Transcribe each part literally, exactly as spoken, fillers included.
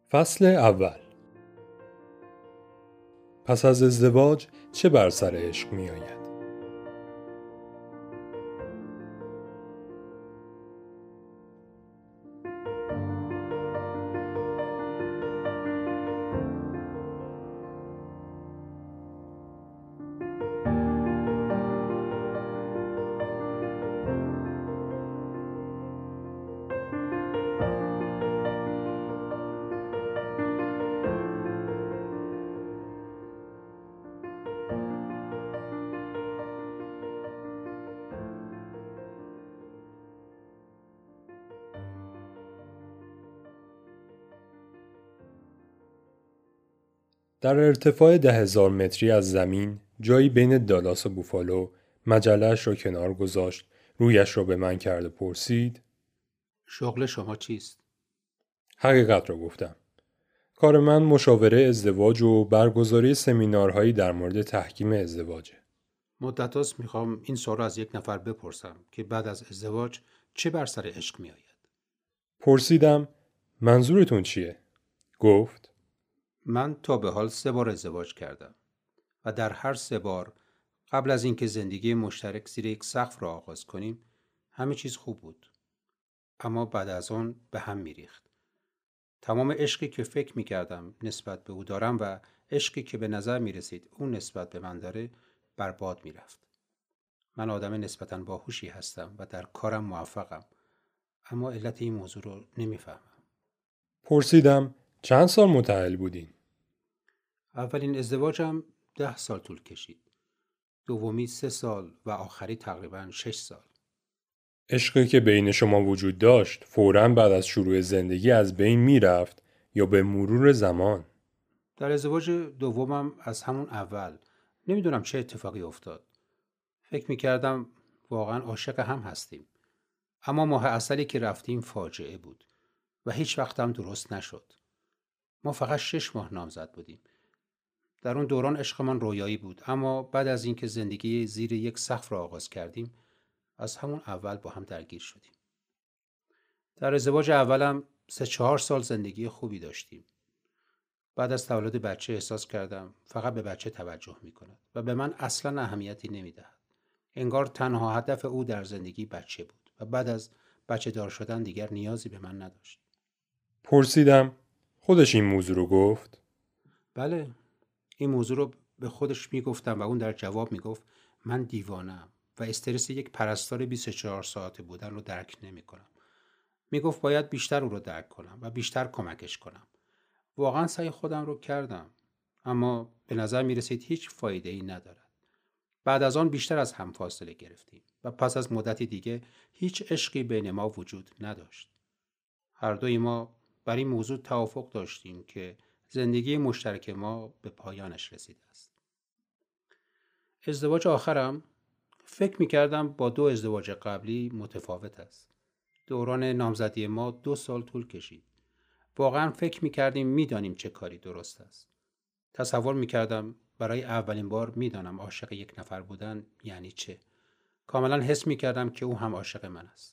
فصل اول. پس از ازدواج چه بر سر عشق می آید؟ در ارتفاع ده هزار متری از زمین، جایی بین دالاس و بوفالو، مجله‌اش را کنار گذاشت، رویش را به من کرد و پرسید: شغل شما چیست؟ حقیقت را گفتم. کار من مشاوره ازدواج و برگزاری سمینارهایی در مورد تحکیم ازدواجه. مدت هاست میخوام این سوال از یک نفر بپرسم که بعد از ازدواج چه بر سر عشق می آید؟ پرسیدم: منظورتون چیه؟ گفت: من تا به حال سه بار ازدواج کردم و در هر سه بار قبل از اینکه زندگی مشترک زیر یک سقف را آغاز کنیم همه چیز خوب بود، اما بعد از آن به هم میریخت. تمام عشقی که فکر میکردم نسبت به او دارم و عشقی که به نظر میرسید اون نسبت به من داره برباد میرفت. من آدم نسبتاً باهوشی هستم و در کارم موفقم، اما علت این موضوع رو نمیفهمم. پرسیدم: چند سال متأهل بودین؟ اولین ازدواجم ده سال طول کشید، دومی سه سال و آخری تقریباً شش سال. عشقی که بین شما وجود داشت فوراً بعد از شروع زندگی از بین می رفت یا به مرور زمان؟ در ازدواج دومم از همون اول نمیدونم چه اتفاقی افتاد. فکر میکردم واقعاً عاشق هم هستیم، اما ماه عسلی که رفتیم فاجعه بود و هیچ وقت هم درست نشد. ما فقط شش ماه نامزد بودیم. در اون دوران عشقمان رویایی بود، اما بعد از اینکه زندگی زیر یک سقف را آغاز کردیم از همون اول با هم درگیر شدیم. در ازدواج اولم سه چهار سال زندگی خوبی داشتیم. بعد از تولد بچه احساس کردم فقط به بچه توجه می کند و به من اصلا اهمیتی نمی دهد. انگار تنها هدف او در زندگی بچه بود و بعد از بچه دار شدن دیگر نیازی به من نداشت. پرسیدم: خودش این موضوع رو گفت؟ بله، این موضوع رو به خودش می گفتم و اون در جواب می گفت من دیوانم و استرس یک پرستار بیست و چهار ساعته بودن رو درک نمی کنم. می گفت باید بیشتر او رو درک کنم و بیشتر کمکش کنم. واقعا سعی خودم رو کردم، اما به نظر می رسید هیچ فایده ای ندارد. بعد از آن بیشتر از هم فاصله گرفتیم و پس از مدتی دیگه هیچ عشقی بین ما وجود نداشت. هر دوی ما بر این موضوع توافق داشتیم که زندگی مشترک ما به پایانش رسیده است. ازدواج آخرم فکر می کردم با دو ازدواج قبلی متفاوت است. دوران نامزدی ما دو سال طول کشید. واقعا فکر می کردیم می دانیم چه کاری درست است. تصور می کردم برای اولین بار می دانم عاشق یک نفر بودن یعنی چه. کاملا حس می کردم که او هم عاشق من است.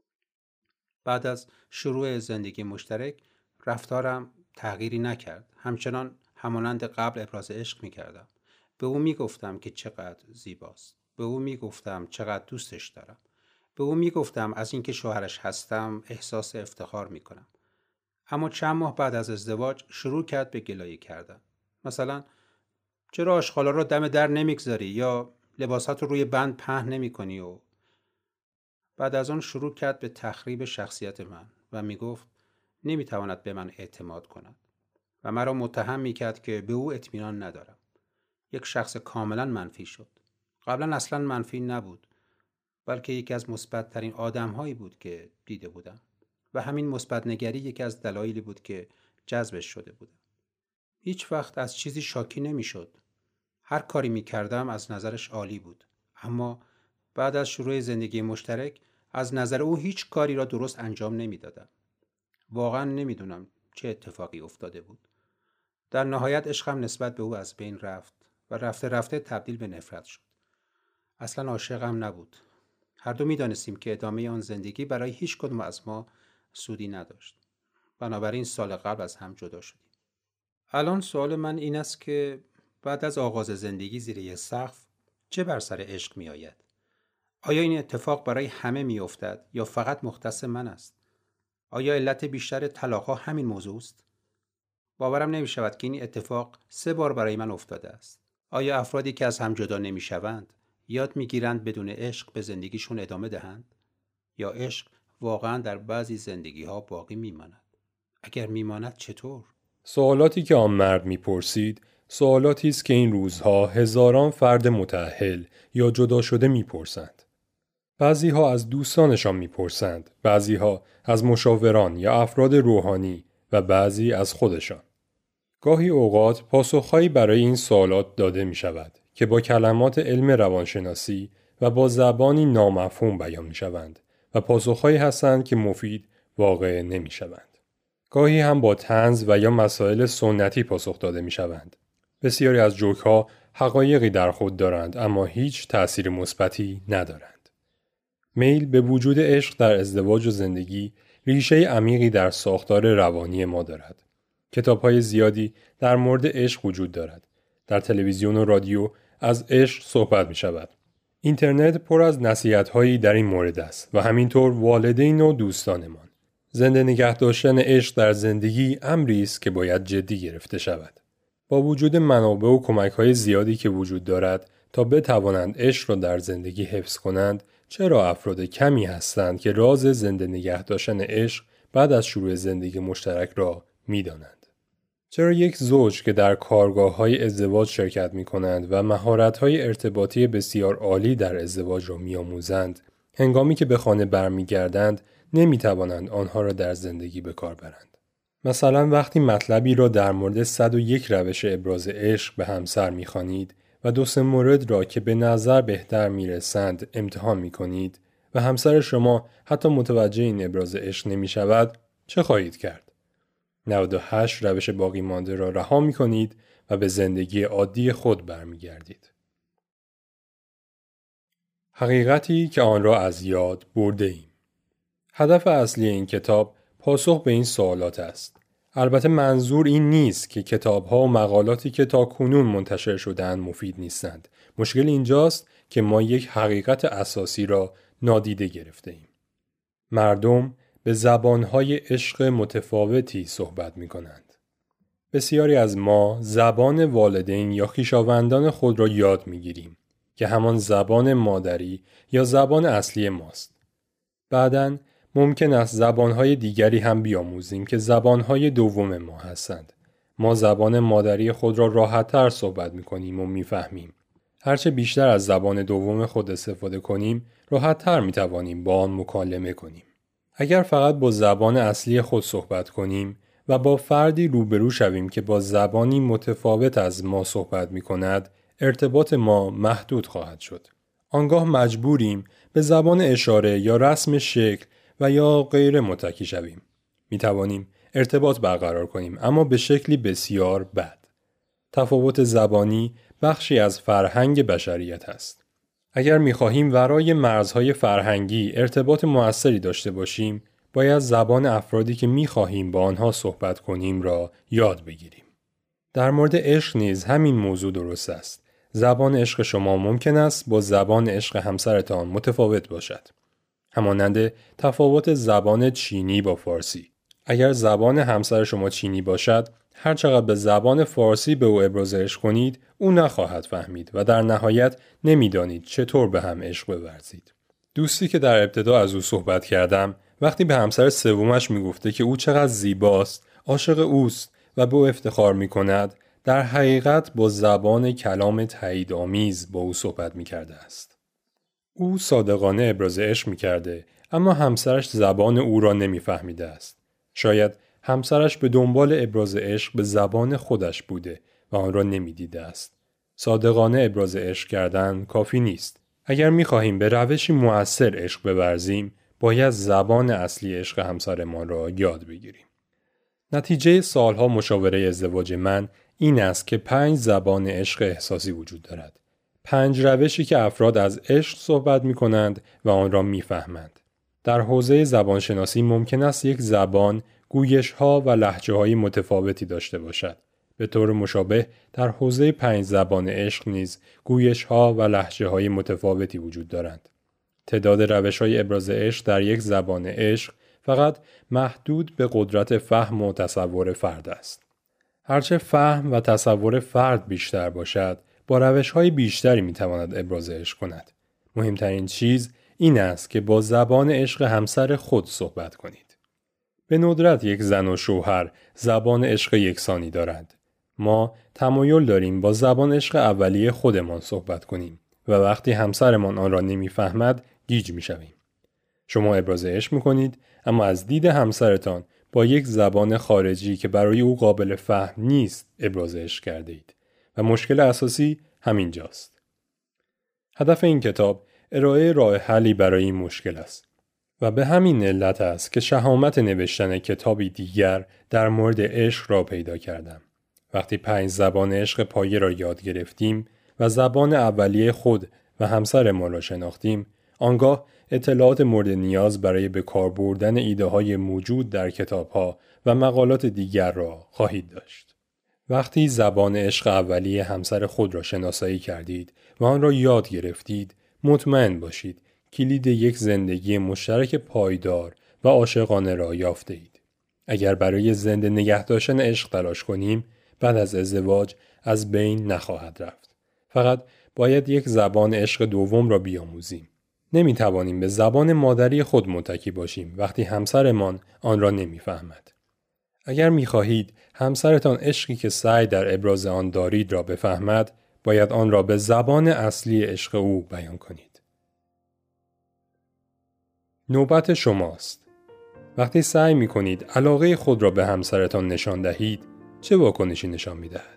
بعد از شروع زندگی مشترک رفتارم تغییری نکرد. همچنان همانند قبل ابراز عشق می کردم. به او می گفتم که چقدر زیباست. به او می گفتم چقدر دوستش دارم. به او می گفتم از اینکه شوهرش هستم احساس افتخار می کنم. اما چند ماه بعد از ازدواج شروع کرد به گلایه کردن. مثلا چرا آشغالا رو دم در نمیگذاری یا لباسات رو روی بند پهن نمی کنی؟ و بعد از آن شروع کرد به تخریب شخصیت من و می گفت نمی تواند به من اعتماد کند و مرا متهم می کرد که به او اطمینان ندارم. یک شخص کاملا منفی شد. قبلا اصلا منفی نبود، بلکه یکی از مثبت ترین آدم هایی بود که دیده بودم و همین مثبت نگری یکی از دلایلی بود که جذبش شده بودم. هیچ وقت از چیزی شاکی نمی شد. هر کاری می کردم از نظرش عالی بود، اما بعد از شروع زندگی مشترک از نظر او هیچ کاری را درست انجام نمی دادم. واقعا نمی دونم چه اتفاقی افتاده بود. در نهایت عشقم نسبت به او از بین رفت و رفته رفته تبدیل به نفرت شد. اصلا عاشقم نبود. هر دو می دانستیم که ادامه آن زندگی برای هیچ کدوم از ما سودی نداشت. بنابراین سال قبل از هم جدا شدیم. الان سوال من این است که بعد از آغاز زندگی زیر یک سقف چه بر سر عشق می آید؟ آیا این اتفاق برای همه می افتد یا فقط مختص من است؟ آیا علت بیشتر طلاق‌ها همین موضوع است؟ باورم نمی شود که این اتفاق سه بار برای من افتاده است. آیا افرادی که از هم جدا نمی شوند یاد می گیرند بدون عشق به زندگیشون ادامه دهند؟ یا عشق واقعا در بعضی زندگی ها باقی می ماند؟ اگر می ماند چطور؟ سوالاتی که آن مرد می پرسید سوالاتی است که این روزها هزاران فرد متأهل یا جدا شده می پرسند. بعضی ها از دوستانشان می پرسند، بعضی ها از مشاوران یا افراد روحانی و بعضی از خودشان. گاهی اوقات پاسخهایی برای این سوالات داده می شود که با کلمات علم روانشناسی و با زبانی نامفهوم بیان می شوند و پاسخهایی هستند که مفید واقع نمی شوند. گاهی هم با طنز و یا مسائل سنتی پاسخ داده می شوند. بسیاری از جوک ها حقایقی در خود دارند اما هیچ تأثیر مثبتی ندارند. میل به وجود عشق در ازدواج و زندگی ریشه عمیقی در ساختار روانی ما دارد. کتاب‌های زیادی در مورد عشق وجود دارد. در تلویزیون و رادیو از عشق صحبت می شود. اینترنت پر از نصیحت‌هایی در این مورد است و همینطور والدین و دوستانمان. زنده نگه داشتن عشق در زندگی امری است که باید جدی گرفته شود. با وجود منابع و کمک‌های زیادی که وجود دارد تا بتوانند عشق را در زندگی حفظ کنند، چرا افراد کمی هستند که راز زنده نگه داشتن عشق بعد از شروع زندگی مشترک را می‌دانند؟ چرا یک زوج که در کارگاه‌های ازدواج شرکت می‌کنند و مهارت‌های ارتباطی بسیار عالی در ازدواج را می‌آموزند، هنگامی که به خانه برمیگردند نمی‌توانند آنها را در زندگی به کار برند؟ مثلا وقتی مطلبی را در مورد صد و یک روش ابراز عشق به همسر می‌خوانید و دو سه مورد را که به نظر بهتر می‌رسند امتحان می‌کنید و همسر شما حتی متوجه این ابراز عشق نمی‌شود، چه خواهید کرد؟ نود و هشت روش باقی مانده را رها می‌کنید و به زندگی عادی خود برمیگردید. حقیقتی که آن را از یاد برده ایم. هدف اصلی این کتاب پاسخ به این سوالات است. البته منظور این نیست که کتاب‌ها و مقالاتی که تا کنون منتشر شده‌اند مفید نیستند. مشکل اینجاست که ما یک حقیقت اساسی را نادیده گرفته ایم. مردم به زبانهای عشق متفاوتی صحبت می کنند. بسیاری از ما زبان والدین یا خویشاوندان خود را یاد می گیریم که همان زبان مادری یا زبان اصلی ماست. بعداً ممکن است زبانهای دیگری هم بیاموزیم که زبانهای دوم ما هستند. ما زبان مادری خود را راحت‌تر صحبت می کنیم و می فهمیم. هرچه بیشتر از زبان دوم خود استفاده کنیم، راحت‌تر می توانیم با آن مکالمه کنیم. اگر فقط با زبان اصلی خود صحبت کنیم و با فردی روبرو شویم که با زبانی متفاوت از ما صحبت می کند، ارتباط ما محدود خواهد شد. آنگاه مجبوریم به زبان اشاره یا رسم شکل و یا غیر متکی شویم. می توانیم ارتباط برقرار کنیم اما به شکلی بسیار بد. تفاوت زبانی بخشی از فرهنگ بشریت است. اگر می‌خواهیم ورای مرزهای فرهنگی ارتباط مؤثری داشته باشیم، باید زبان افرادی که می‌خواهیم با آنها صحبت کنیم را یاد بگیریم. در مورد عشق نیز همین موضوع درست است. زبان عشق شما ممکن است با زبان عشق همسرتان متفاوت باشد. همانند تفاوت زبان چینی با فارسی. اگر زبان همسر شما چینی باشد، هر چقدر به زبان فارسی به او ابراز عشق کنید، او نخواهد فهمید و در نهایت نمیدانید چطور به هم عشق بورزید. دوستی که در ابتدا از او صحبت کردم، وقتی به همسر سومش میگفته که او چقدر زیباست، عاشق اوست و به او افتخار میکند، در حقیقت با زبان کلام تاییدآمیز با او صحبت میکرده است. او صادقانه ابراز عشق میکرده، اما همسرش زبان او را نمیفهمیده است. شاید همسرش به دنبال ابراز عشق به زبان خودش بوده و آن را نمیدیده است. صادقانه ابراز عشق کردن کافی نیست. اگر می‌خواهیم به روشی مؤثر عشق بورزیم، باید زبان اصلی عشق همسرمان را یاد بگیریم. نتیجه سالها مشاوره ازدواج من این است که پنج زبان عشق احساسی وجود دارد. پنج روشی که افراد از عشق صحبت می‌کنند و آن را می‌فهمند. در حوزه زبانشناسی ممکن است یک زبان گویش ها و لهجه های متفاوتی داشته باشد. به طور مشابه در حوزه پنج زبان عشق نیز گویش ها و لهجه های متفاوتی وجود دارند. تعداد روش های ابراز عشق در یک زبان عشق فقط محدود به قدرت فهم و تصور فرد است. هرچه فهم و تصور فرد بیشتر باشد، با روش های بیشتری می تواند ابراز عشق کند. مهمترین چیز این است که با زبان عشق همسر خود صحبت کنید. به ندرت یک زن و شوهر زبان عشق یکسانی دارند. ما تمایل داریم با زبان عشق اولیه خودمان صحبت کنیم و وقتی همسرمان آن را نمیفهمد گیج میشویم. شما ابراز عشق میکنید اما از دید همسرتان با یک زبان خارجی که برای او قابل فهم نیست ابراز عشق کرده اید و مشکل اساسی همینجاست. هدف این کتاب ارائه راه حلی برای این مشکل است و به همین علت است که شهامت نوشتن کتابی دیگر در مورد عشق را پیدا کردم. وقتی پنج زبان عشق پایه را یاد گرفتیم و زبان اولیه خود و همسر ما را شناختیم، آنگاه اطلاعات مورد نیاز برای به کار بردن ایده های موجود در کتاب ها و مقالات دیگر را خواهید داشت. وقتی زبان عشق اولیه همسر خود را شناسایی کردید و آن را یاد گرفتید، مطمئن باشید کلید یک زندگی مشترک پایدار و عاشقانه را یافته اید. اگر برای زنده نگه داشتن عشق تلاش کنیم، بعد از ازدواج از بین نخواهد رفت. فقط باید یک زبان عشق دوم را بیاموزیم. نمی توانیم به زبان مادری خود متکی باشیم وقتی همسرمان آن را نمیفهمد. اگر می خواهید همسرتان عشقی که سعی در ابراز آن دارید را بفهمد، باید آن را به زبان اصلی عشق او بیان کنید. نوبت شماست. وقتی سعی می کنید علاقه خود را به همسرتان نشان دهید، چه واکنشی نشان می دهد؟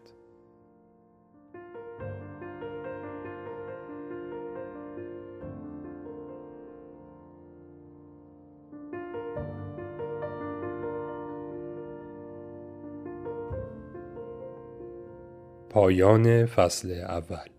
پایان فصل اول.